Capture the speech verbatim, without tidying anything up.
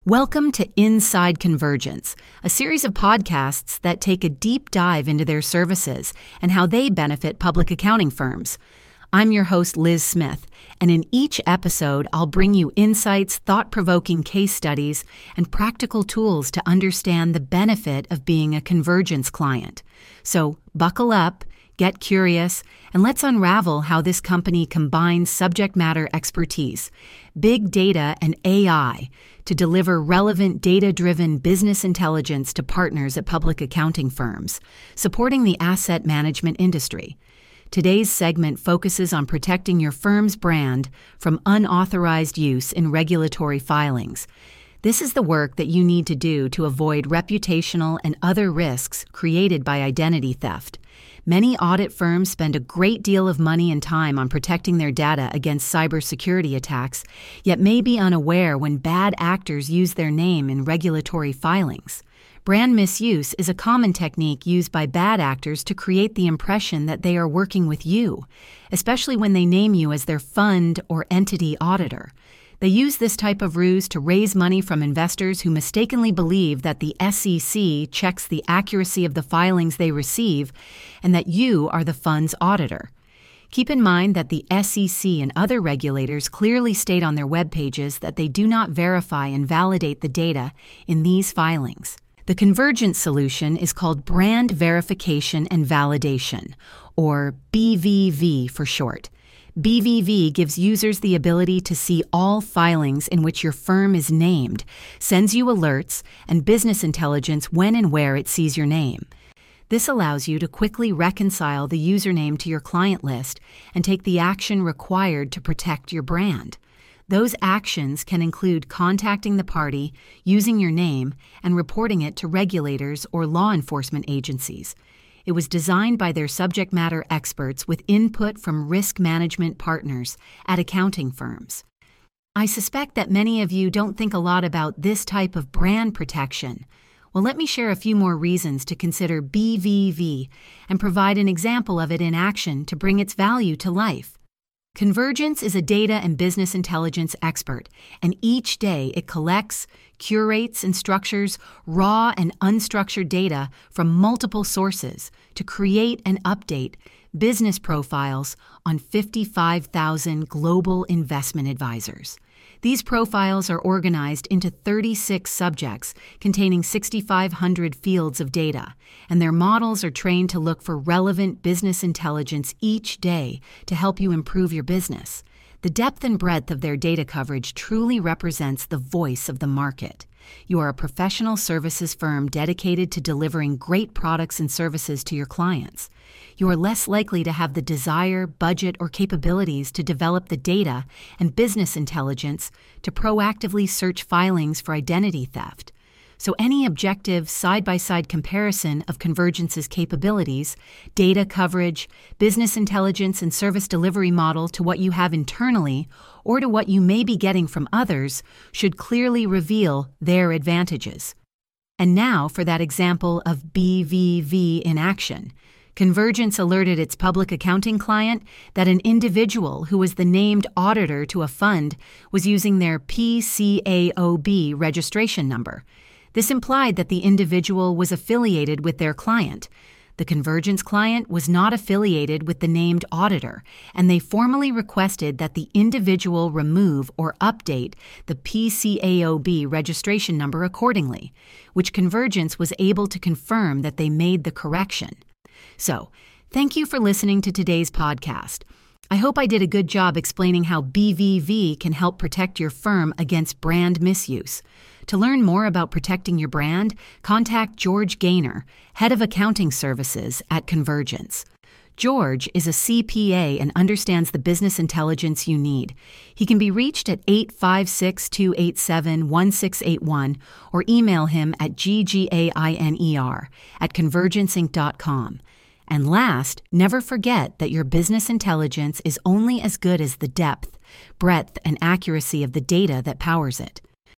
Welcome to Inside Convergence, a series of podcasts that take a deep dive into their services and how they benefit public accounting firms. I'm your host, Liz Smith, and in each episode, I'll bring you insights, thought-provoking case studies, and practical tools to understand the benefit of being a Convergence client. So buckle up, get curious, and let's unravel how this company combines subject matter expertise, big data, and A I to deliver relevant data-driven business intelligence to partners at public accounting firms, supporting the asset management industry. Today's segment focuses on protecting your firm's brand from unauthorized use in regulatory filings. This is the work that you need to do to avoid reputational and other risks created by identity theft. Many audit firms spend a great deal of money and time on protecting their data against cybersecurity attacks, yet may be unaware when bad actors use their name in regulatory filings. Brand misuse is a common technique used by bad actors to create the impression that they are working with you, especially when they name you as their fund or entity auditor. They use this type of ruse to raise money from investors who mistakenly believe that the S E C checks the accuracy of the filings they receive and that you are the fund's auditor. Keep in mind that the S E C and other regulators clearly state on their web pages that they do not verify and validate the data in these filings. The Convergence solution is called Brand Verification and Validation, or B V V for short. B V V gives users the ability to see all filings in which your firm is named, sends you alerts, and business intelligence when and where it sees your name. This allows you to quickly reconcile the username to your client list and take the action required to protect your brand. Those actions can include contacting the party, using your name, and reporting it to regulators or law enforcement agencies. It was designed by their subject matter experts with input from risk management partners at accounting firms. I suspect that many of you don't think a lot about this type of brand protection. Well, let me share a few more reasons to consider B V V and provide an example of it in action to bring its value to life. Convergence is a data and business intelligence expert, and each day it collects, curates, and structures raw and unstructured data from multiple sources to create and update business profiles on fifty-five thousand global investment advisors. These profiles are organized into thirty-six subjects containing six thousand five hundred fields of data, and their models are trained to look for relevant business intelligence each day to help you improve your business. The depth and breadth of their data coverage truly represents the voice of the market. You are a professional services firm dedicated to delivering great products and services to your clients. You are less likely to have the desire, budget, or capabilities to develop the data and business intelligence to proactively search filings for identity theft. So any objective side-by-side comparison of Convergence's capabilities, data coverage, business intelligence, and service delivery model to what you have internally or to what you may be getting from others should clearly reveal their advantages. And now for that example of B V V in action. Convergence alerted its public accounting client that an individual who was the named auditor to a fund was using their P C A O B registration number. This implied that the individual was affiliated with their client. The Convergence client was not affiliated with the named auditor, and they formally requested that the individual remove or update the P C A O B registration number accordingly, which Convergence was able to confirm that they made the correction. So, thank you for listening to today's podcast. I hope I did a good job explaining how B V V can help protect your firm against brand misuse. To learn more about protecting your brand, contact George Gaynor, Head of Accounting Services at Convergence. George is a C P A and understands the business intelligence you need. He can be reached at eight five six, two eight seven, one six eight one or email him at g g a i n e r at convergence inc dot com. And last, never forget that your business intelligence is only as good as the depth, breadth, and accuracy of the data that powers it.